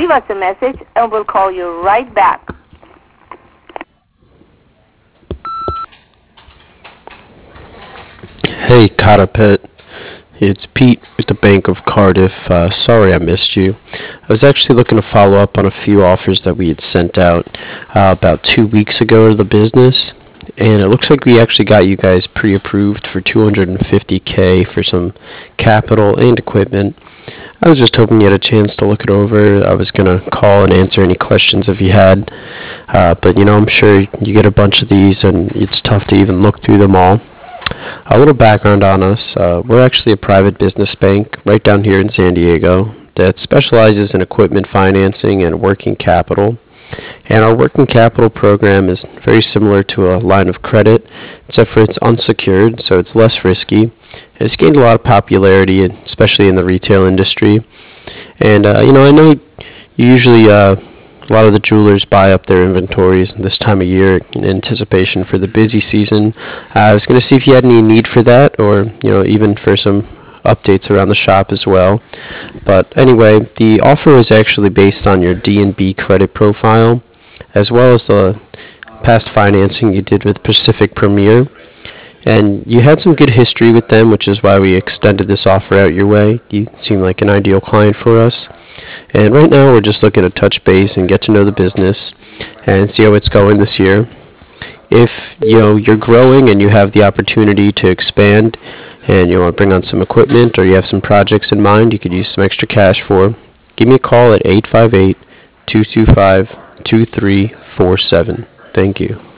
leave us a message and we'll call you right back. Hey, Carapet. It's Pete with the Bank of Cardiff. Sorry I missed you. I was actually looking to follow up on a few offers that we had sent out about 2 weeks ago to the business. And it looks like we actually got you guys pre-approved for $250K for some capital and equipment. I was just hoping you had a chance to look it over. I was going to call and answer any questions if you had. But, I'm sure you get a bunch of these and it's tough to even look through them all. A little background on us. We're actually a private business bank right down here in San Diego that specializes in equipment financing and working capital. And our working capital program is very similar to a line of credit, except for it's unsecured, so it's less risky. It's gained a lot of popularity, especially in the retail industry. And, I know you usually a lot of the jewelers buy up their inventories this time of year in anticipation for the busy season. I was going to see if you had any need for that, or even for some updates around the shop as well. But anyway, the offer was actually based on your D&B credit profile, as well as the past financing you did with Pacific Premier. And you had some good history with them, which is why we extended this offer out your way. You seem like an ideal client for us. And right now we're just looking to touch base and get to know the business and see how it's going this year. If you're growing and you have the opportunity to expand and you want to bring on some equipment or you have some projects in mind you could use some extra cash for, give me a call at 858-225-2347. Thank you.